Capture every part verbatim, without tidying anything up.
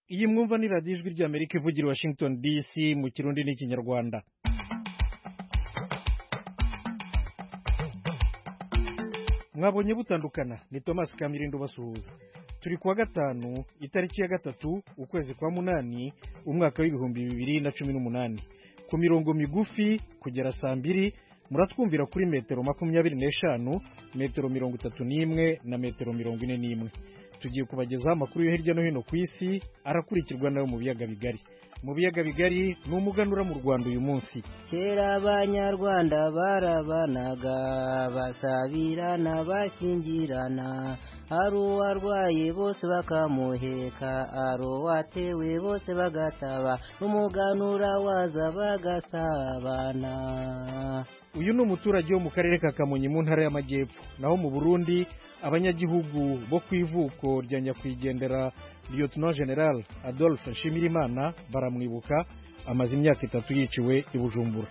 Iyi mwumva ni radiyo ijwi ry'Amerika ivugira i Washington D C mu Kirundi n'Ikinyarwanda. Mwabonye butandukana ni Thomas Kamirindo basuhuza. Turi kuwa gatanu itariki ya gatatu ukwezi kwa munani umwaka w'ibihumbi bibiri na cumi n'umunani. Ku mirongo migufi kugera saa mbiri muratwumvira kuri metero makumyabiri n'eshanu, metero mirongo itatu n'imwe na metero mirongo ine n'imwe. Tugiye kubagezaho amakuru yo hirya no hino ku isi arakurikirwa nayo mu biyaga bigari. Mu biyaga bigari ni umuganura mu Rwanda uyu munsi. Kera abanyarwanda barabanaga basabirana bashyingirana, ari uwarwaye bose bakamuheka, ari uwatewe bose bagataba, n'umuganura waza bagasabana. Uyu ni umuturage wo mu karere ka Kamonyi mu ntara y'Amajyepfo. Naho mu Burundi abanyagihugu bo ku ivuko rya nyakwigendera Lieutenant General Adolphe Nshimirimana baramwibuka, amaze imyaka itatu yiciwe i Bujumbura.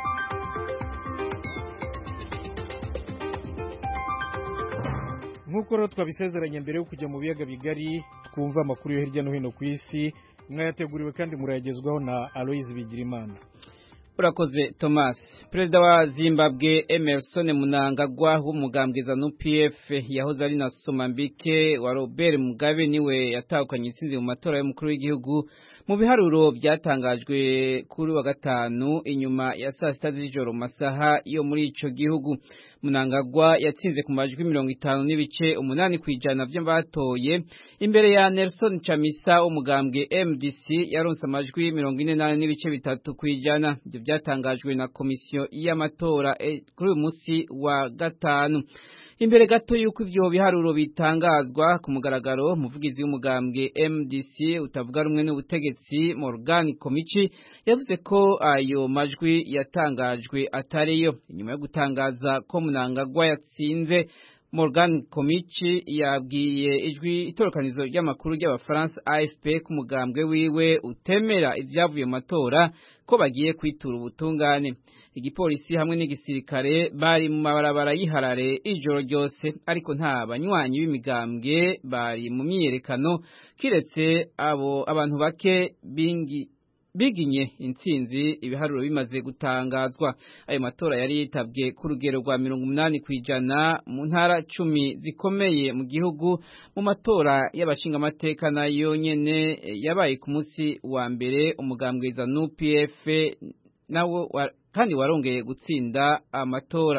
Nk'uko rero twabisezeranye mbere yo kujya mu biyaga bigari, twumva amakuru yo hirya no hino ku isi, mwayateguriwe kandi murayagezwaho na Aloise Bigirimana. Urakoze Thomas. Perezida wa Zimbabwe Emerson Mnangagwa w'umugambwe ZANU P F yahoze ari na Somambike wa Robert Mugabe niwe yatahukanye intsinzi mu matora y'umukuru w'igihugu mu biharuro byatangajwe kuri wa gatanu inyuma ya saa sita z'ijoro masaha yo muri ico gihugu. Mnangagwa yatsinze ku majwi mirongo itanu n'ibice umunani kwijana by'abatoye imbere ya Nelson Chamisa w'umugambwe M D C yaronse amajwi mirongo ine n'ane n'ibice bitatu kwijana. Ibyo byatangajwe na komisiyo y'amatora e, kuri uyu munsi wa gatanu. Imbere gato yuko ivyo biharuro bitangazwa ku mugaragaro, umuvugizi w'umugambwe M D C utavuga rumwe n'ubutegetsi Morgan Komichi yavuze ko ayo majwi yatangajwe atariyo. Inyuma yo gutangaza ko Mnangagwa yatsinze, Morgan Komichi yabwiye ijwi itorokanizo ry'amakuru ry'Abafaransa A F P ku mugambwe wiwe utemera ivyavuye mu matora ko bagiye kwitura ubutungane. Igipolisi hamwe n'igisirikare bari mu mabarabara yiharare ijoro ryose, ariko nta banywanyi b'imigambwe bari mu myiyerekano kiretse abo abantu bake bingi biginye intsinzi ibiharuro bimaze gutangazwa. Ayo matora yari yitabwe ku rugero rwa mirongo umunani kwijana mu ntara cumi zikomeye mu gihugu. Mu matora y'abashinga amateka nayo nyene yabaye ku munsi wa mbere, umugambwe ZANU P F nawo wa, kandi warongeye gutsinda amatora.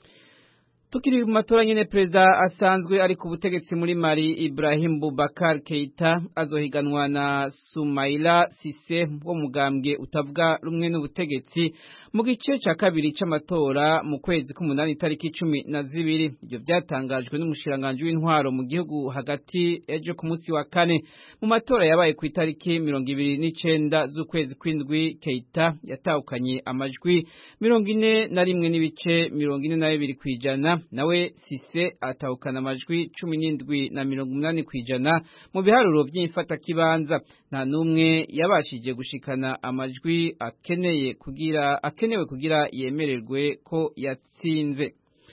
Tukiri mu matora nyene, perezida asanzwe ari ku butegetsi muri Mali Ibrahim Boubacar Keita azohiganwa na Soumaïla Cissé wo mugambwe utavuga rumwe n'ubutegetsi mu gice ca kabiri c'amatora mu kwezi k'umunani tariki cumi na zibiri. Ibyo byatangajwe n'umushiranganje w'intwaro mu gihugu hagati ejo ku munsi wa kane. Mu matora yabaye ku itariki mirongo ibiri n'icenda z'ukwezi kw'indwi, Keita yatahukanye amajwi mirongo ine na rimwe n'ibice mirongo ine na bibiri kwijana, nawe Cissé atahukana amajwi cumi n'indwi na mirongo umunani kwijana mu biharuro by'imfata kibanza. Nta numwe yabashije gushikana amajwi akeneye kugira akenewe kugira yemererwe ko yatsinze.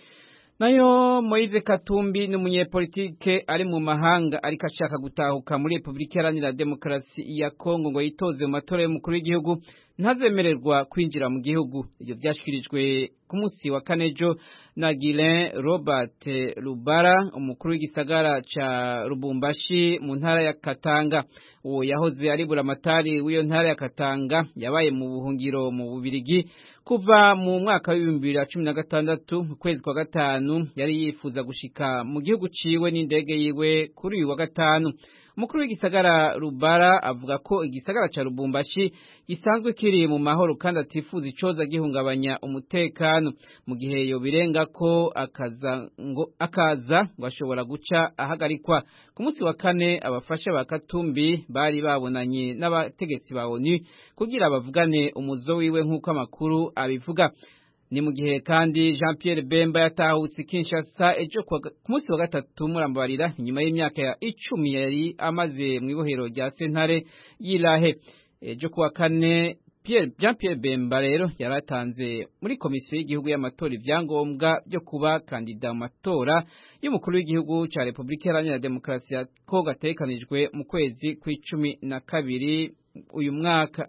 Nayo Moise Katumbi n'umunyepolitike ari mu mahanga ariko ashaka gutahuka muri Republika Iharanira Demokarasi ya Kongo ngo yitoze mu matora y'umukuru w'igihugu ntazemererwa kwinjira mu gihugu. Ibyo byashikirijwe ku munsi wa kanejo na Guilain Robert Lubara, umukuru w'igisagara ca Lubumbashi mu ntara ya Katanga. Uwo yahoze ari buramatari w'iyo ntara ya Katanga yabaye mu buhungiro mu Bubirigi kuva mu mwaka wa bibiri na cumi na gatandatu. Mu kwezi kwa gatanu yari yifuza gushika mu gihugu ciwe n'indege yiwe kuri uyu wa gatanu. Umukuru w'igisagara Rubara avuga ko igisagara ca Lubumbashi gisanzwe kiri mu mahoro kandi atifuza icoza gihungabanya umutekano. Mu gihe yo birenga ko akaza ngo akaza ngo ashobora guca ahagarikwa. Ku munsi wa kane abafasha ba Katumbi bari babonanye n'abategetsi ba ONU kugira bavugane umuzo wiwe nk'uko amakuru abivuga. Ni mu gihe kandi Jean Pierre Bemba yatahutse Kinshasa ejo ku munsi wa gatatu murambarira inyuma y'imyaka ya icumi yari amaze mu ibohero rya Sentare y'Irahe. Ejo kuwa kane Jean Pierre Bemba rero yaratanze muri komisiyo y'igihugu y'amatora ivyangombwa byo kuba kandida mu matora y'umukuru w'igihugu ca Republika Iharanira Demokarasi ya Kongo gatekanijwe mu kwezi kw'icumi na kabiri uyu mwaka.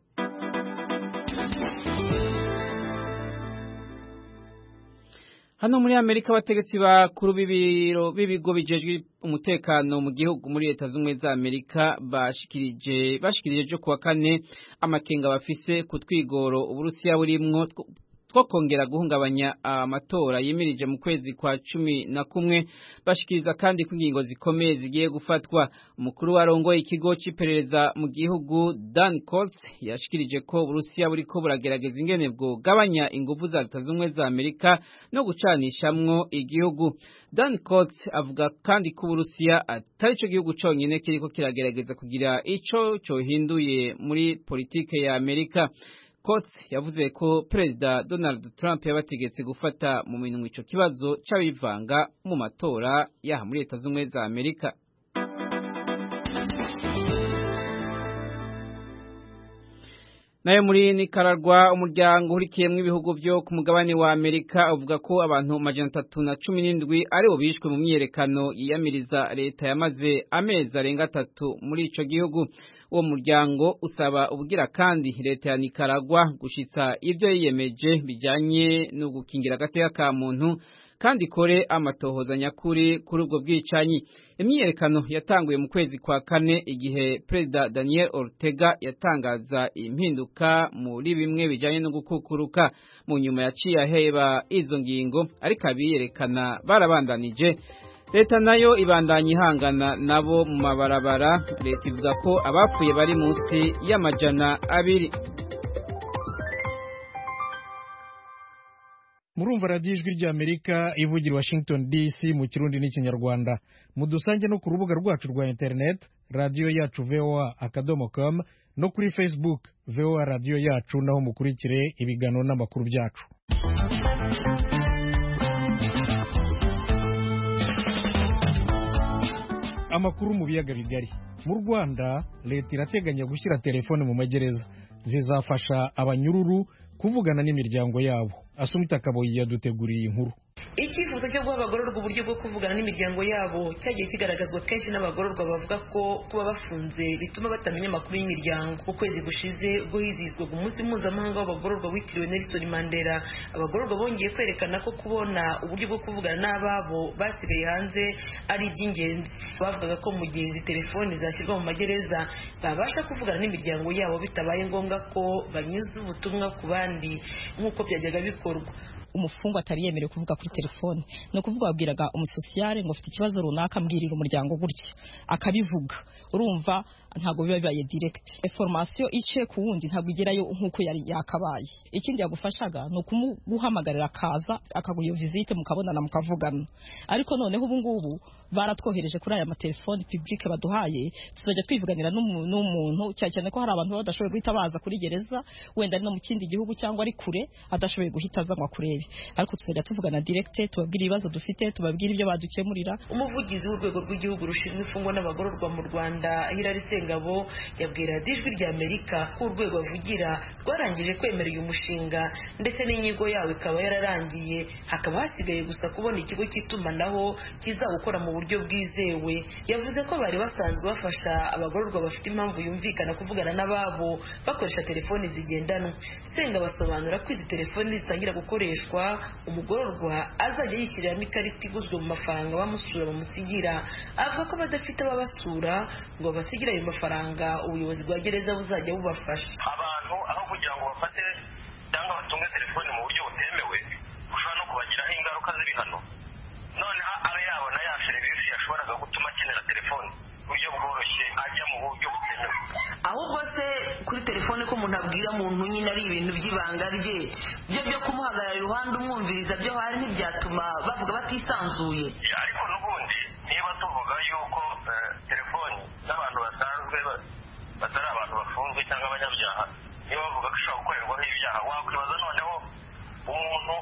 Hano muri Amerika abategetsi bakuru b'ibiro b'ibigo bijejwe umutekano mu gihugu muri Leta z'Ubumwe za Amerika bashikirije bashikirije jo kuwa kane amakenga bafise ku twigoro Uburusiya burimwo two kongera guhungabanya amatora yimirije mu kwezi kwa cumi na kumwe bashikiriza kandi ko ingingo zikomeye zigiye gufatwa. Umukuru warongoye ikigo c'iperereza mu gihugu Dan Coats yashikirije ko Uburusiya buriko buragerageza ingene bwo gabanya inguvu za Leta z'Ubumwe za Amerika no gucanishamwo igihugu. Dan Coats avuga kandi ko Uburusiya atari ico gihugu conyene kiriko kiragerageza kugira ico cohinduye muri politike ya Amerika. Coats yavuze ko Perezida Donald Trump yabategetse gufata mu minwe ico kibazo c'abivanga mu matora yaha muri Leta z'Ubumwe za Amerika. Nayo muri Nicaragua umuryango urikiyemwe ibihugu byo ku mugabane wa Amerika uvuga ko abantu majana atatu na cumi n'indwi ari bo bishwe mu myerekano yiyamiriza leta yamaze amezi arenga atatu muri ico gihugu. Uwo muryango usaba ubugira kandi leta ya Nicaragua gushitsa ivyo yiyemeje bijanye no gukingira agateka ka muntu kandi kore amatohoza nyakuri kuri ubwo bwicanyi. Imyiyerekano yatanguye mu kwezi kwa kane igihe Perezida Daniel Ortega yatangaza impinduka muri bimwe bijanye no gukukuruka. Mu nyuma yaciye aheba izo ngingo ariko abiyerekana barabandanije. Leta nayo ibandanya ihangana nabo mu mabarabara. Leta ivuga ko abapfuye bari munsi y'amajana abiri. Murumva radiyo ijwi ry'Amerika ivugira Washington D C mu Kirundi n'Ikinyarwanda. Mudusange no ku rubuga rwacu rwa internet radio yacu V O A akadomo com no kuri Facebook V O A radio yacu naho mukurikire ibiganiro n'amakuru byacu. Amakuru mu biyaga bigari. Mu Rwanda leta irateganya gushyira telefone mu magereza zizafasha abanyururu kuvugana n'imiryango yabo. Asumita Kaboyi yaduteguriye inkuru. Icyifuzo cyo guha abagororwa uburyo bwo kuvugana n'imiryango yabo cyagiye kigaragazwa kenshi n'abagororwa bavuga ko kuba bafunze bituma batamenya amakuru y'imiryango. Ukwezi gushize ubwo hizihizwaga umunsi mpuzamahanga w'abagororwa witiriwe Nelson Mandela, abagororwa bongeye kwerekana ko kubona uburyo bwo kuvugana n'ababo basigaye hanze ari iby'ingenzi. Bavugaga ko mu gihe izi telefoni zashyirwa mu magereza babasha kuvugana n'imiryango yabo bitabaye ngombwa ko banyuza ubutumwa ku bandi nk'uko byajyaga bikorwa. Umufungwa atari yemerewe kuvuga kuri telefone, no kuvuga wabwiraga umusosiyare ngo ufite ikibazo runaka mbwirira umuryango gutya akabivuga. Urumva ntago biba bibaye direct. Information ice ku wundi ntago igerayo nkuko yari yakabaye. Ikindi yagufashaga no kumuhamagarira kaza akaguyo visite mukabonana mukavugana. Ariko noneho ubu ngubu baratwohereje kuri aya matelefone public baduhaye, tuzajya twivuganira n'umuntu cyane cyane ko hari abantu badashoboye guhita baza kuri gereza wenda no mu kindi gihugu cyangwa ari kure adashoboye guhita azanwa kurebe. Ariko tuzajya tuvugana direct, tubabwira ibibazo dufite, tubabwira ibyo badukemurira. Umuvugizi w'urwego rw'igihugu rushinzwe imfungwa n'abagororwa mu Rwanda Hilary Sengabo yabwira Ijwi ry'Amerika ko urwego avugira rwarangije kwemera uyu mushinga ndetse n'inyigo yawe ikaba yararangiye, hakaba hasigaye gusa kubona ikigo cy'itumanaho kizawukora mu buryo bwizewe. Yavuze ko bari basanzwe bafasha abagororwa bafite impamvu yumvikana kuvugana n'ababo bakoresha telefoni zigendanwa. Senga basobanura ko izi telefoni zitangira gukoreshwa umugororwa azajya yishyiramo ikarita iguzwe mu mafaranga bamusura bamusigira. Avuga ko badafite ababasura ngo basigira ayo mafaranga ubuyobozi bwa gereza buzajya bubafasha. Abantu aho kugira ngo bafate cyangwa batunge telefoni mu buryo butemewe ushobora no kubagiraho ingaruka z'ibihano. None abe yabona ya serivisi yashoboraga gutuma akenera telefoni buryo bworoshye ajya mu buryo butemewe. Ahubwo se kuri telefone ko umuntu abwira muntu nyine ari ibintu by'ibanga rye byo byo kumuhagarara iruhande umwumviriza byo hari ntibyatuma bavuga batisanzuye. Ariko n'ubundi niba tuvuga yuko telefoni n'abantu basanzwe batari abantu bafunzwe cyangwa abanyabyaha niba bavuga ko ishobora gukorerwaho ibyaha, wakwibaza noneho umuntu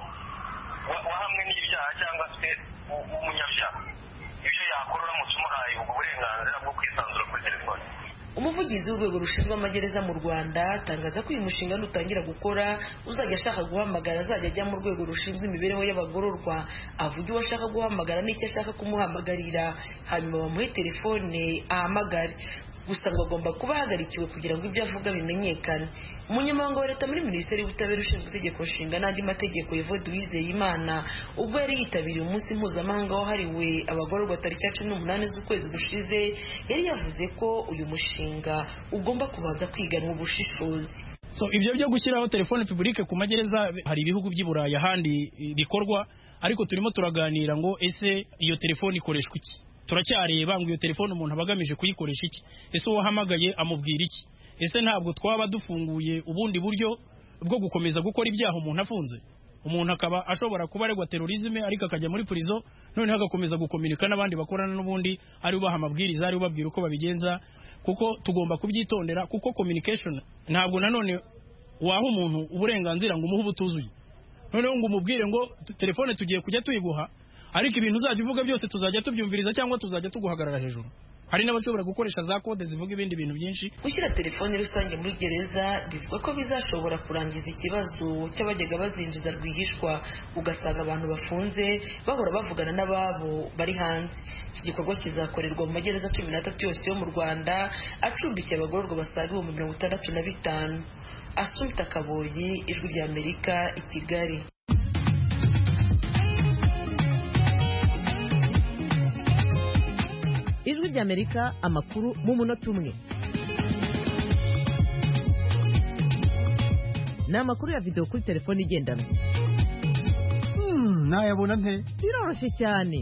wahamwe n'ibyaha cyangwa se umunyabyaha ibyo yakora uramutse umuhaye ubwo burenganzira bwo kwisanzura kuri telefoni. umuvugizi w'urwego rushinzwe amagereza mu Rwanda atangaza ko uyu mushinga nutangira gukora uzajya ashaka guhamagara azajya ajya mu rwego rushinzwe imibereho y'abagororwa avuga uwo ashaka guhamagara n'icyo ashaka kumuhamagarira hanyuma bamuhe telefone ahamagare gusa ngo agomba kuba ahagarikiwe kugira ngo ibyo avuga bimenyekane. Umunyamabanga wa leta muri minisiteri y'ubutabera ushinzwe itegeko nshinga n'andi mategeko Evode Uwizeyimana ubwo yari yitabiriye umunsi mpuzamahanga wahariwe abagororwa tariki ya cumi n'umunani z'ukwezi gushize yari yavuze ko uyu mushinga ugomba kubanza kwiganwa ubushishozi. So ibyo byo gushyiraho telefone publique ku magereza hari ibihugu by'i Burayi ahandi bikorwa, ariko turimo turaganira ngo ese iyo telefone ikoreshwa iki. Turacyareba ngo iyo telefone umuntu abagamije kuyikoresha iki, ese uwahamagaye amubwira iki, ese ntabwo twaba dufunguye ubundi buryo bwo gukomeza gukora ibyaha umuntu afunze. Umuntu akaba ashobora kuba aregwa terorisme ariko akajya muri prison none hagakomeza gukomunika n'abandi bakorana n'ubundi ari ubaha amabwiriza ari ubabwira uko babigenza, kuko tugomba kubyitondera, kuko communication ntabwo nanone waha umuntu uburenganzira ngo umuhe ubutuzuye noneho ngo umubwire ngo telefone tugiye kujya tuyiguha ariko ibintu uzajya uvuga byose tuzajya tubyumviriza cyangwa tuzajya tuguhagarara hejuru. Hari n'abashobora gukoresha za kode zivuga ibindi bintu byinshi. Gushyira telefone rusange muri gereza bivuga ko bizashobora kurangiza ikibazo cy'abajyaga bazinjiza rwihishwa ugasanga abantu bafunze bahora bavugana n'ababo bari hanze. Iki gikorwa kizakorerwa mu magereza cumi n'atatu yose yo mu Rwanda acumbikiye abagororwa basaga ibihumbi mirongo itandatu na bitanu. Assumpta Kaboyi, Ijwi ry'Amerika, i Kigali. Ijwi ry'Amerika, amakuru mu munota umwe. Ni amakuru ya video kuri telefone igendanwa. Hmm, nayabona nte? Biroroshye cyane.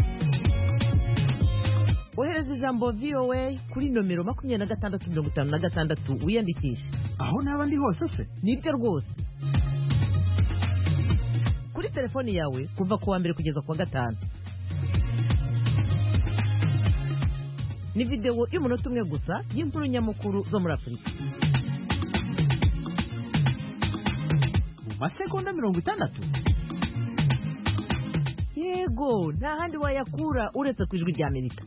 Ohereza ijambo V O A kuri nomero makumyabiri na gatandatu mirongo itanu na gatandatu wiyandikishe. Aho naba ndi hose se? Nibyo rwose. Kuri telefone yawe kuva ku wa mbere kugeza ku wa gatanu. Ni video y'umunota umwe gusa y'inkuru nyamukuru zo muri Afurika. Mu masegonda mirongo itandatu? Yego, nta handi wayakura uretse ku Ijwi ry'Amerika.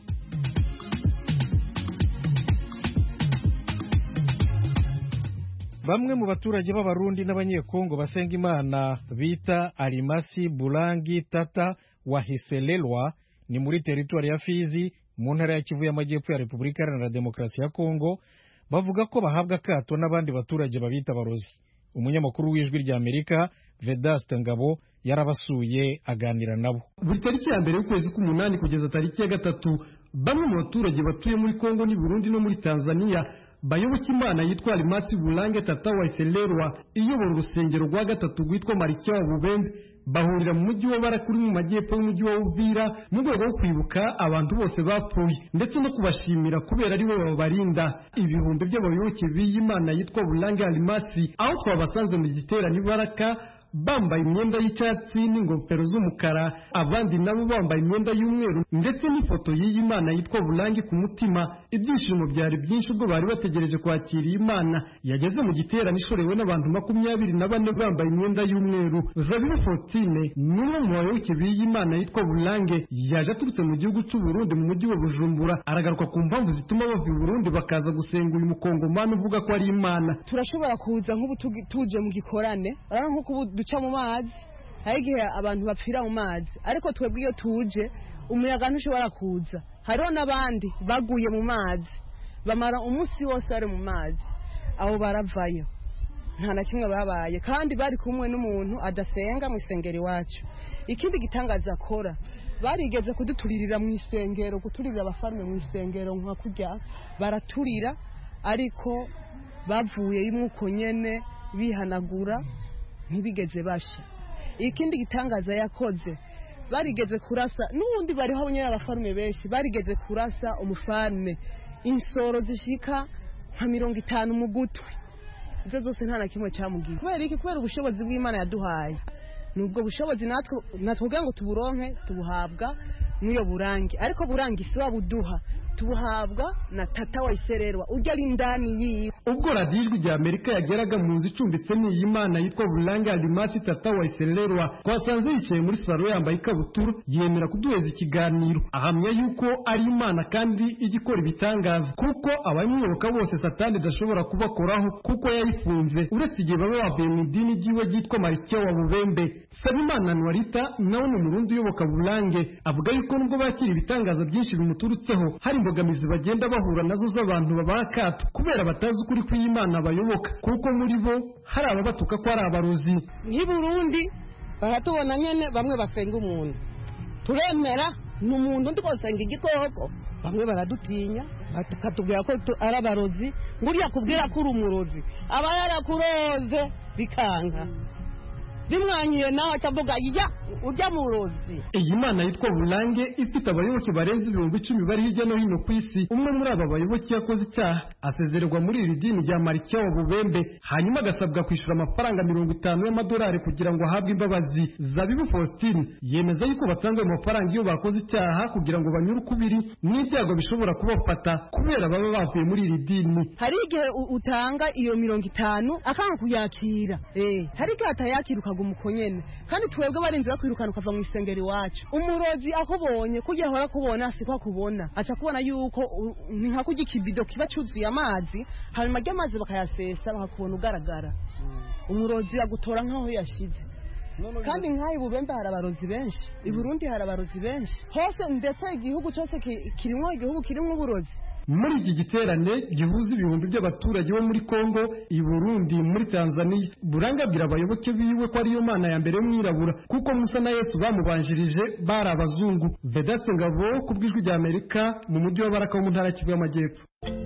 Bamwe mu baturage b'Abarundi n'Abanyekongo basenga Imana bita Alimasi Bulangi Tata Wahiselelwa ni muri teritwari ya Fizi mu ntara ya Kivu y'Amajyepfo ya Repubulika Iharanira Demokarasi ya Kongo, bavuga ko bahabwa akato n'abandi baturage babita abarozi. Umunyamakuru w'Ijwi ry'Amerika Vedaste Ngabo yarabasuye aganira nabo. Buri tariki ya mbere y'ukwezi k'umunani kugeza tariki ya gatatu, bamwe mu baturage batuye muri Kongo ni Burundi no muri Tanzania bayoboka Imana yitwa Alimasi Bulange Tata Wahiselelwa iyobora urusengero rwa gatatu rwitwa Marikia wa Bubembe bahurira mu mujyi wa Barakuri mu majyepfo y'umujyi wa Uvira mu rwego rwo kwibuka abantu bose bapfuye ndetse no kubashimira kubera ari we babarinda. Ibihumbi by'abayoboke b'Imana yitwa Bulange Alimasi aho twabasanze mu giterane Baraka bambaye imyenda y'icyatsi n'ingofero z'umukara, abandi nabo bambaye imyenda y'umweru ndetse n'ifoto y'iyi Mana yitwa Bulangi ku mutima. Ibyishimo byari byinshi ubwo bari bategereje kwakira iyi Mana. Yageze mu giterane ishorewe n'abantu makumyabiri na bane bambaye imyenda y'umweru. Zabibu Fortine n'umwe mu bayoboke b'iyi Mana yitwa Bulange yaje aturutse mu gihugu cy'u Burundi mu mujyi wa Bujumbura, aragaruka ku mpamvu zituma bava i Burundi bakaza gusenga uyu mukongomani uvuga ko ari Imana. Turashobora kuza nk'ubu tuje mu gikorane ariko nko duca mu mazi, hari igihe abantu bapfira mu mazi, ariko twebwe iyo tuje umuyaga ntushobora kuza. Hariho n'abandi baguye mu mazi bamara umunsi wose bari mu mazi, abo baravayo nta na kimwe babaye, kandi bari kumwe n'umuntu adasenga mu isengero iwacu. Ikindi gitangaza akora, barigeze kuduturirira mu isengero, guturira abafarme mu isengero nka kurya baraturira, ariko bavuye y'umwuko nyene bihanagura ntibigeze basha. Ikindi gitangaza yakoze, barigeze kurasa n'ubundi bariho abanyera abafarme benshi, barigeze kurasa umufarme insoro zishika nka mirongo itanu mu gutwi. Izo zose nta na kimwe cyamugiye. Kubera iki? Kubera ubushobozi bw'Imana yaduhaye. Nubwo bushobozi natwe natwe ngo tuburonke tubuhabwa n'iyo Bulangi, ariko Bulangi si wabuduha, tubuhabwa na Tata Wahiselelwa ujya ari ndani yiwe. ubwo radiyo ijwi rya Amerika yageraga mu nzu icumbitse n'iyi mana yitwa Bulange Alimasi Tata Waiselerwa twasanze yicaye muri salo yambaye ikabutura yemera kuduheza ikiganiro ahamya yuko ari imana kandi igikora ibitangaza kuko abamwiyoboka bose satani idashobora kubakoraho kuko yayifunze uretse igihe baba bavuye mu idini ry'iwe ryitwa Marikiya wa Bubembe. Sabimana Nwarita nawe ni umurundi uyoboka Bulange avuga yuko nubwo bakira ibitangaza byinshi bimuturutseho hari imbogamizi bagenda bahura nazo z'abantu babakato kubera batazi ukuri kw'Imana bayoboka kuko muri bo hari ababatuka ko ari abarozi. Nk'i Burundi baratubona nyene bamwe basenga umuntu turemera ni umuntu ndikosenga igikoko bamwe baradutinya bakatubwira ko ari abarozi nguriya kubwira ko uri umurozi aba yarakuroze bikanga bimwanyiye nawe acavuga ya ujya mu rozi. Iyi mana yitwa Bulange ifite abayoboke barenze ibihumbi icumi bari hirya no hino ku isi. Umwe muri aba bayoboke yakoze icyaha asezererwa muri iri dini rya Marikiya wa Bubembe hanyuma agasabwa kwishyura amafaranga mirongo itanu y'amadolari kugira ngo ahabwe imbabazi. Zabibu Faustine yemeza yuko batanze ayo mafaranga iyo bakoze icyaha kugira ngo banyure ukubiri n'ibyago bishobora kubafata kubera baba bavuye muri iri dini. Hari igihe utanga iyo mirongo itanu akanga kuyakira eh hari igihe atayakira umukonyene kandi twebwe barinze bakwirukana ukava mu isengero iwacu. Umurozi akubonye kugiye hora kubona siko akubona aca kubona yuko ni nka kugira ikibido kiba cyuzuye amazi hanyuma y'amazi bakayasesa bakakubona ugaragara. Umurozi agutora nkaho yashize kandi nk'ayi Bubembe hari abarozi benshi, i Burundi hari abarozi benshi, hose ndetse igihugu cyose kirimo igihugu kirimo uburozi. Muri iki giterane gihuza ibihumbi by'abaturage bo muri Kongo, i Burundi, muri Tanzania, Bulange abwira abayoboke biwe ko ariyo mana ya mbere y'umwirabura kuko Musa na Yesu bamubanjirije bari abazungu. Vedaste Ngabo ku bw'ijwi rya Amerika mu mujyi wa Baraka wo mu ntara y'Kivu y'Amajyepfo.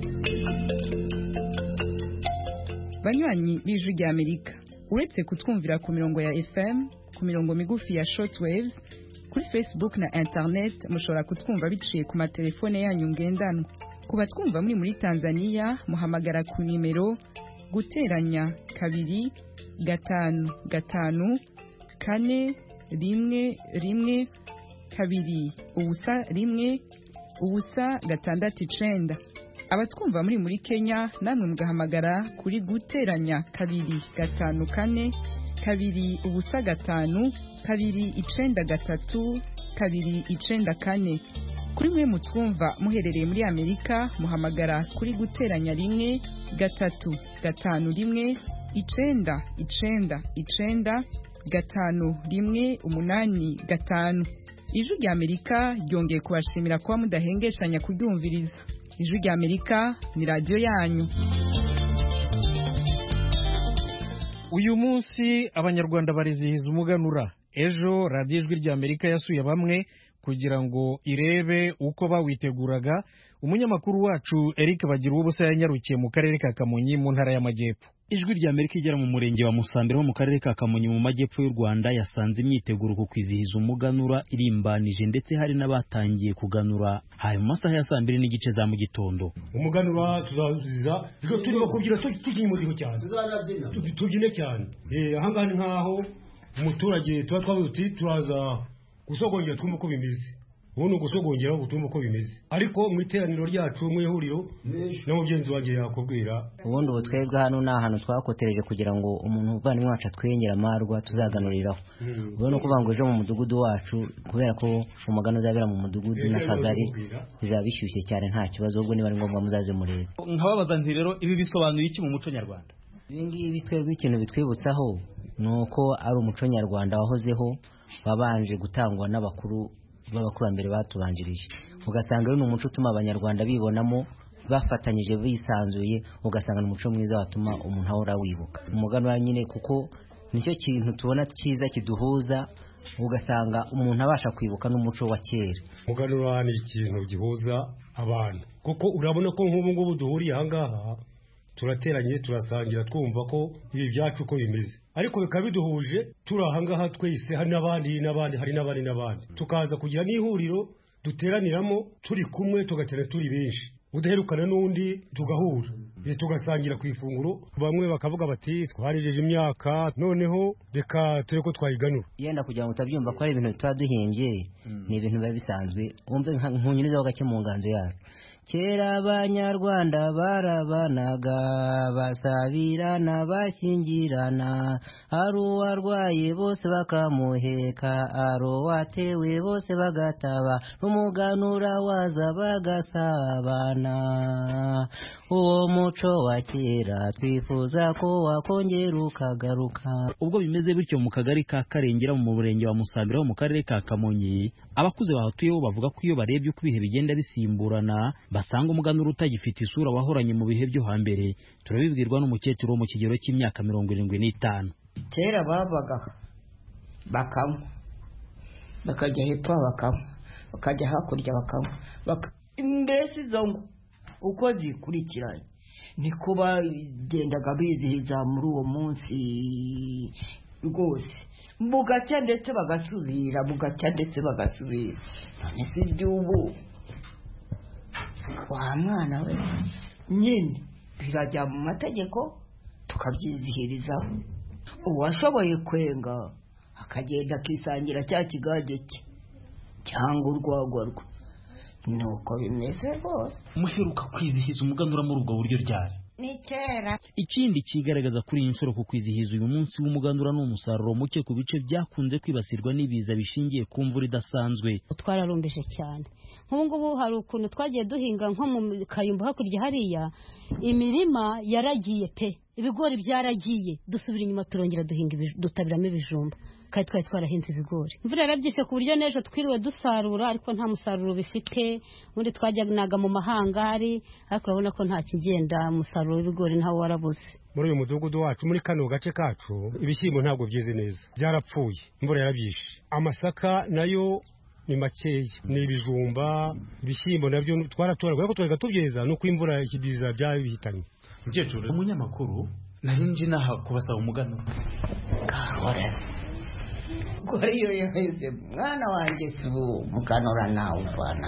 Banywanyi b'ijwi rya Amerika, uretse kutwumvira ku mirongo ya F M, ku mirongo migufi ya shortwaves, kuri Facebook na internet mushobora kutwumva biciye ku matelefone yanyu ngendanwa. Kuba twumva muri muri Tanzania muhamagara ku nimero guteranya kabiri gatanu gatanu kane rimwe rimwe kabiri ubusa rimwe ubusa gatandatu icenda. Abatwumva muri muri Kenya namwe mugahamagara kuri guteranya kabiri gatanu kane kabiri ubusa gatanu kabiri icenda gatatu kabiri icenda kane. Kuri mwe mutwumva muherereye muri Amerika muhamagara kuri guteranya rimwe gatatu gatanu rimwe icenda icenda icenda gatanu rimwe umunani gatanu. Ijwi rya Amerika ryongeye kubashimira kuba mudahengeshanya kuryumviriza. Ijwi rya Amerika ni radio yanyu. Uyu munsi abanyarwanda barizihiza umuganura. Ejo radio Ijwi rya Amerika yasuye bamwe kugira ngo irebe uko bawiteguraga. Umunyamakuru wacu Eric Bagira ubusa yanyarukiye mu karere ka Kamonyi mu ntara y'Amajyepfo. Ijwi rya Amerika igera mu murenge wa Musambira ho mu karere ka Kamonyi mu majyepfo y'u Rwanda yasanze imyiteguro ku kwizihiza umuganura irimbanije ndetse hari n'abatangiye kuganura hari mu masaha ya saa mbiri n'igice za mu gitondo. Umuganura tuzaziza icyo turimo kugira tugiye mu gihugu cyane tubyine cyane eh ahangana nkaho umuturage tuba twabuti turaza gusogongera twumva uko bimeze. Ubu gusogongera ubutumva uko bimeze ariko mu iteraniro ryacu mu ihuriro no mugenzi wanjye yakubwira ubundi ubu twebwe hano na hano twakotereje kugira ngo umuntu uvana wacu twengera amarwa tuzaganuriraho. Ubwo no kuvuga ejo mu mudugudu wacu kubera ko umugano uzabera mu mudugudu n'akagari bizabishyushye cyane nta kibazo ubwo niba ari ngombwa muzaze murebe. Nkababaza nti rero ibi bisobanuye iki mu muco nyarwanda? Ibi ngibi twebwe ikintu bitwibutsaho nuko ari umuco nyarwanda wahozeho babanje gutangwa n'abakuru b'abakurambere batubanjirije. Ugasanga ari umuco utuma abanyarwanda bibonamo bafatanyije bisanzuye, ugasanga umuco mwiza watuma umuntu ahora wibuka umuganura nyine kuko nicyo kintu tubona cyiza kiduhuza, ugasanga umuntu abasha kwibuka n'umuco wa kera. Umuganura ni ikintu gihuza abantu kuko urabona ko nk'ubu ngubu duhuriye aha ngaha turateranye turasangira twumva ko ibi byacu ko bimeze ariko bikaba biduhuje turi aha ngaha twese hari n'abandi n'abandi hari n'abandi n'abandi tukaza kugira n'ihuriro duteraniramo turi kumwe tugatera turi benshi udaherukana n'undi tugahura e tugasangira ku ifunguro. Bamwe bakavuga bati twarijeje imyaka noneho reka ture ko twayiganura yenda kugira ngo utabyumva ko ari ibintu twa duhimbye ni ibintu biba bisanzwe. Umve nk'unyuriza gake mu nganzo yacu kera abanyarwanda barabanaga basabirana bashyingirana ari uwarwaye bose bakamuheka ari uwatewe bose bagataba n'umuganura waza bagasabana uwo muco wa kera twifuza ko wakongera ukagaruka. Ubwo bimeze bityo mu kagari ka Karengera mu murenge wa Musambira ho mu karere ka Kamonyi, abakuze bahatuyeho bavuga ko iyo barebye uko ibihe bigenda bisimburana basanga umuganura utagifite isura wahoranye mu bihe byo hambere. Turabibwirwa n'umukecuru wo mu kigero cy'imyaka mirongo irindwi n'itanu. Kera babaga bakanywa bakajya hepfo bakanywa bakajya hakurya bakanywa mbese izo ngo uko zikurikiranye niko bagendaga bizihiza muri uwo munsi rwose, bugacya ndetse bagasubira bugacya ndetse bagasubira. None si iby'ubu wa mwana we nyine birajya mu mategeko tukabyizihirizaho. Uwashoboye kwenga akagenda akisangira cya kigage cye cyangwa urwagwa rwe, nuko bimeze rwose. Muheruka kwizihiza umuganura muri ubwo buryo ryari? Ni kera. Ikindi kigaragaza kuri iyi nshuro ku kwizihiza uyu munsi w'umuganura n'umusaruro muke ku bice byakunze kwibasirwa n'ibiza bishingiye ku mvura idasanzwe. Twararumbije cyane. Nk'ubu ngubu hari ukuntu twagiye duhinga nko mu Kayumbu hakurya hariya, imirima yaragiye pe, ibigori byaragiye, dusubira inyuma turongera duhinga dutabiramo ibijumba kandi twari twarahinze ibigori. Imvura yarabyise ku buryo n'ejo twiriwe dusarura ariko nta musaruro bifite. Ubundi twajyanaga mu mahanga hari ariko urabona ko nta kigenda, umusaruro w'ibigori ntawo warabuze. Muri uyu mudugudu wacu muri kano gace kacu ibishyimbo ntabwo byeze neza, byarapfuye, imvura yarabyishe. Amasaka nayo ni makeya, ni ibijumba, ibishyimbo nabyo twaratoragura ko twega tubyeza nuko imvura ikidiza byabihitanye. Mukecuru umunyamakuru nari nje naha kubasaba umuganura. Kahora gore yo yaheze mwana wanjye tubu muganura nawe uvana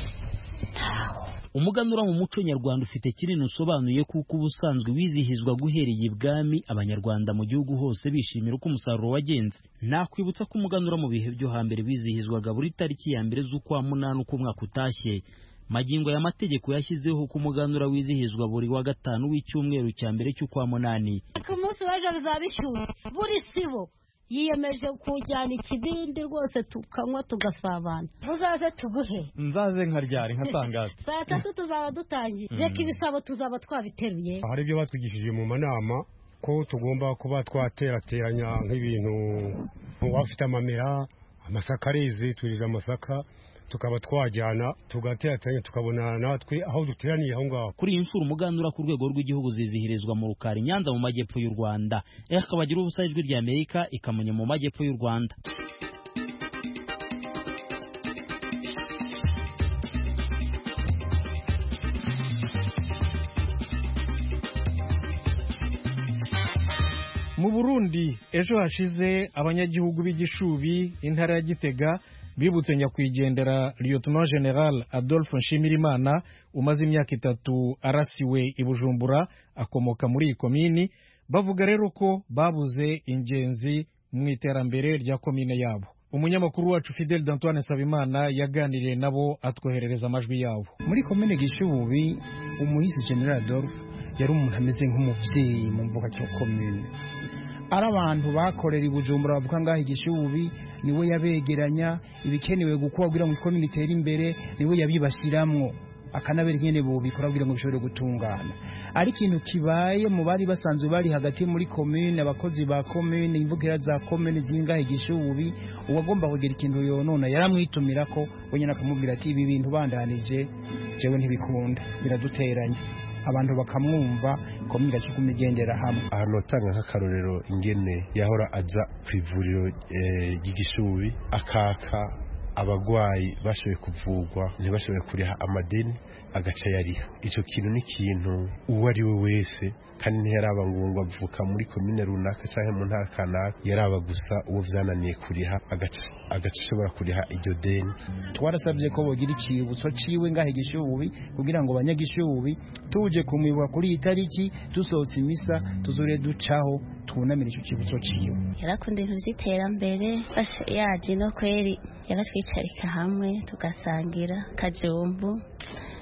ntaho. Umuganura mu muco nyarwanda ufite kinini usobanuye kuko ubusanzwe wizihizwa guhereye ibwami, abanyarwanda mu gihugu hose bishimira uko umusaruro wagenze. Nakwibutsa ko umuganura mu bihe byo hambere wizihizwaga buri tariki ya mbere z'ukwa munani uko umwaka utashye. Magingo ya mategeko yashyizeho ko umuganura wizihizwa buri wa gatanu w'icyumweru cya mbere cy'ukwa munani. Ku munsi w'ejo bizabishyuye buri sibo yiyemeje kujyana ikibindi rwose tukanywa tugasabana. Muzaze tuguhe. Nzaze nkaryari nkatangaza. Saa tatu tuzaba dutangiye. Je kibisabo tuzaba twabiteruye. Hari ibyo batwigishije mu manama ko tugomba kuba twaterateranya nk'ibintu wafite amamera, amasaka areze turira amasaka tukaba twajyana tugateratanya tukabona natwe aho duteraniye aho ngaho. Kuri iyi nshuro umuganura ku rwego rw'igihugu zizihirizwa mu Rukari Nyanza mu majyepfo y'u Rwanda. Akabagira ubusa ijwi rya Amerika ikamenya mu majyepfo y'u Rwanda. Mu Burundi ejo hashize abanyagihugu b'Igishubi intara ya Gitega bibutse nyakwigendera Lieutenant General Adolphe Nshimirimana umaze imyaka itatu arasiwe i Bujumbura akomoka muri iyi komini, bavuga rero ko babuze ingenzi mu iterambere rya komine yabo. Umunyamakuru wacu Fidel d'Antoine Sabimana yaganiriye nabo atwoherereza amajwi yabo. Muri komine Gishubi umuhisi General Adolphe yari umuntu ameze nk'umuvyeyi mu mvuga cyo komine. Ari abantu bakorera i Bujumbura bavuga ngaho Igishubi niwe yabegeranya ibikenewe gukora kugira ngo komine itere imbere, niwe yabibashiramwo akanabera nyene bo bikora kugira ngo bishobore gutungana. Ari kintu kibaye mu bari basanzwe bari hagati muri komine, abakozi ba komine, imvugera za komine zingahe Gishubi, uwagomba kugira ikintu yonona yaramwitumira ko wenyine akamubwira ati ibi bintu bandanije jewe ntibikunda biraduteranya, abantu bakamwumva komine gacikuma igendera hamwe. Ahantu utanga nk'akarorero ingene yahora aza ku ivuriro ry'Igishubi akaka abagwayi bashoboye kuvugwa ntibashoboye kuriha amadeni agaca yariha. Icyo kintu ni kintu uwo ari we wese kandi ntiyaraba ngo avuka muri komine runaka cyangwa mu ntara kanaka, yaraba gusa uwo vyananiye kuriha agaca agaca ashobora kuriha iryo deni. Twarasabye ko bogira ikibutso ciwe ngahe Gishubi kugira ngo abanyagishubi tuje kumwibuka kuri iyi tariki dusohotse imisa tuzore ducaho twunamira icyo kibutso ciwe. Yarakunda ibintu vy'iterambere yaje no kweri yaratwicarika hamwe tugasangira kajumbu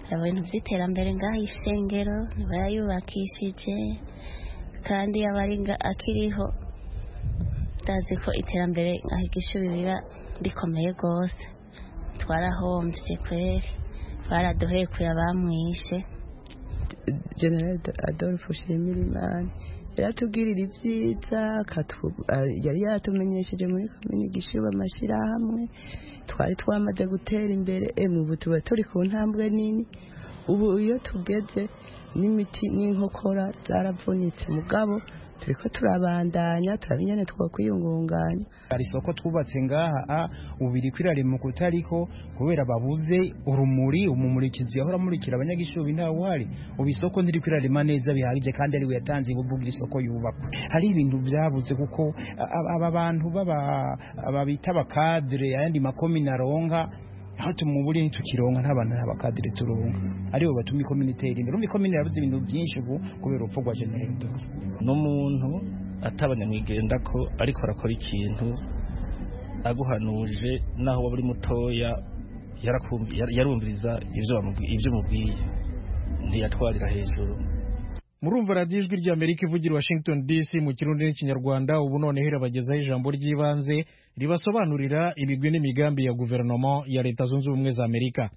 ibintu by'iterambere ngaho isengero barayubakishije kandi abari akiriho ndazi ko iterambere ngaho igishubi biba rikomeye rwose twarahombye kweri baraduhekuye abamwishe. General Adolphe Nshimirimana yaratubwirira ibyiza yari yaratumenyesheje muri komini Gishubi amashyirahamwe twari twamaze gutera imbere ubu tuba turi ku ntambwe nini. Ubu iyo tugeze n'imiti n'inkokora zaravunitse mugabo turiko turabandanya turabingene twakwiyungunganya. Ari soko twubatse ngaha ubiri kwirarema kutariko kubera babuze urumuri umumurikizi yahora murikira abanyagishubi nta uhari ubisoko ndiri kwirarema neza bihagije kandi ari we yatanze kuvugira isoko yubakwa. Hari ibintu byabuze kuko aba bantu baba ababita bakadre yandi makomine aronka aho tumuburi tukironka ntabana abakadire turonka aribo batuma community imbere umbi komine yabuze ibintu byinshi ubu kubera upfo gwa General no muntu atabanya mwigenda ko ariko arakora ikintu aguhanuje naho waburi mutoya yarumviriza ivyo ivyo mubwiye ntiyatwarira hejuru. Murumva radiyo ijwi ry'Amerika ivugira Washington D C mu kirundi n'ikinyarwanda. Ubu none herabagezaho ijambo ry'ibanze ribasobanurira ibigwi n'imigambi ya guverinoma ya Leta Zunze Ubumwe za Amerika.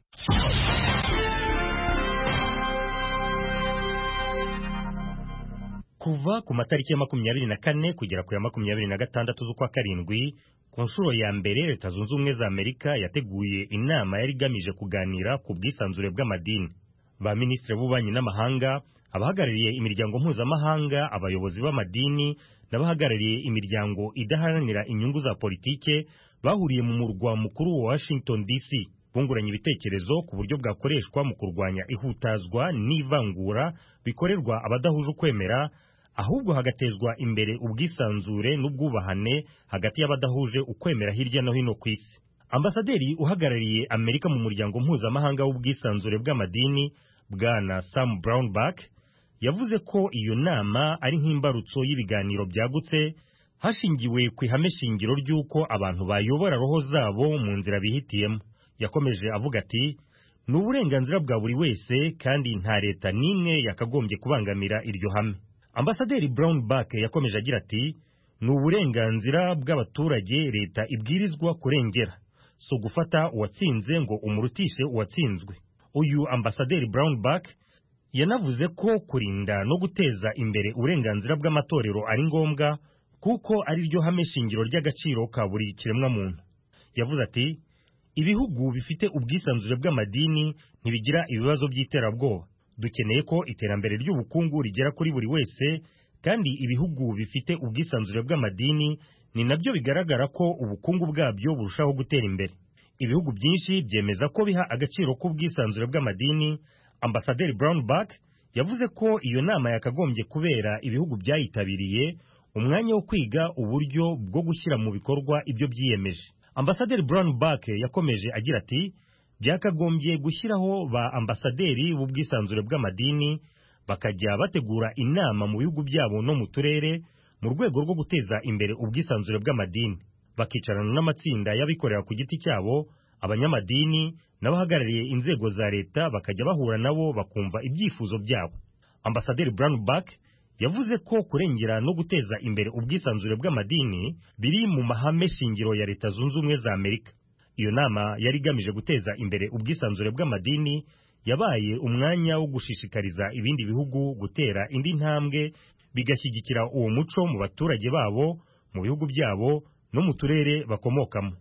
Kuva ku matariki ya makumyabiri na kane kugera ku ya makumyabiri na gatandatu z'ukwa karindwi ku nshuro ya mbere Leta Zunze Ubumwe za Amerika yateguye inama yari igamije kuganira ku bwisanzure bw'amadini. Ba minisitiri b'ububanyi n'amahanga, abahagarariye imiryango mpuzamahanga, abayobozi b'amadini n'abahagarariye imiryango idaharanira inyungu za politike bahuriye mu murwa mukuru wa Washington D C bunguranye ibitekerezo ku buryo bwakoreshwa mu kurwanya ihutazwa n'ivangura bikorerwa abadahuje ukwemera, ahubwo hagatezwa imbere ubwisanzure n'ubwubahane hagati y'abadahuje ukwemera hirya no hino ku isi. Ambasaderi uhagarariye Amerika mu muryango mpuzamahanga w'ubwisanzure bw'amadini Bwana Sam Brownback yavuze ko iyo nama ari nk'imbarutso y'ibiganiro byagutse hashingiwe ku ihame shingiro ry'uko abantu bayobora roho zabo mu nzira bihitiyemo. Yakomeje avuga ati ni uburenganzira bwa buri wese kandi nta leta n'imwe yakagombye kubangamira iryo hame. Ambasaderi Brownback yakomeje agira ati ni uburenganzira bw'abaturage leta ibwirizwa kurengera, so gufata uwatsinze ngo umurutishe uwatsinzwe. Uyu Ambasaderi Brownback yanavuze ko kurinda no guteza imbere uburenganzira bw'amatorero ari ngombwa kuko ari ryo hame shingiro ry'agaciro ka buri kiremwa muntu. Yavuze ati ibihugu bifite ubwisanzure bw'amadini ntibigira ibibazo by'iterabwoba. Dukeneye ko iterambere ry'ubukungu rigera kuri buri wese, kandi ibihugu bifite ubwisanzure bw'amadini ni nabyo bigaragara ko ubukungu bwabyo burushaho gutera imbere. Ibihugu byinshi byemeza ko biha agaciro k'ubwisanzure bw'amadini. Ambasaderi Brownback yavuze ko iyo nama yakagombye kubera ibihugu byayitabiriye umwanya wo kwiga uburyo bwo gushyira mu bikorwa ibyo byiyemeje. Ambasaderi Brownback yakomeje agira ati byakagombye gushyiraho ba ambasaderi b'ubwisanzure bw'amadini bakajya bategura inama mu bihugu byabo no mu turere mu rwego rwo guteza imbere ubwisanzure bw'amadini, bakicarana n'amatsinda y'abikorera ku giti cyabo, abanyamadini n'abahagarariye inzego za leta bakajya bahura nabo bakumva ibyifuzo byabo. Ambasaderi Brownback yavuze ko kurengera no guteza imbere ubwisanzure bw'amadini biri mu mahame shingiro ya Leta Zunze Ubumwe za Amerika. Iyo nama yari igamije guteza imbere ubwisanzure bw'amadini yabaye umwanya wo gushishikariza ibindi bihugu gutera indi ntambwe bigashyigikira uwo muco mu baturage babo, mu bihugu byabo no mu turere bakomokamo.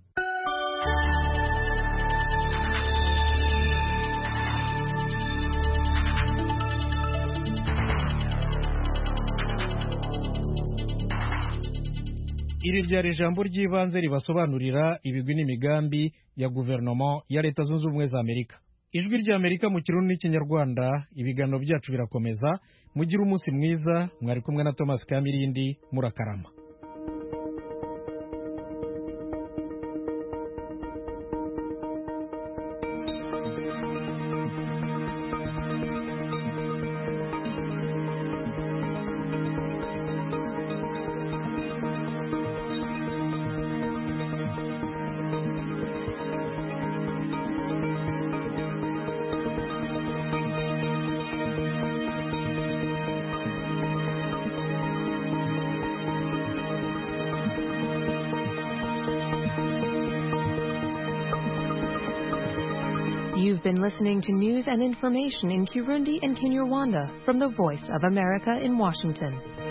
Iri ryari ijambo ry'ibanze ribasobanurira ibigwi n'imigambi ya guverinoma ya Leta Zunze Ubumwe za Amerika. Ijwi ry'Amerika mu kirundi n'ikinyarwanda, ibiganiro byacu birakomeza. Mugire umunsi mwiza. Mwari kumwe na Thomas Kamirindi. Murakarama. You've been listening to news and information in Kirundi and Kinyarwanda from the Voice of America in Washington.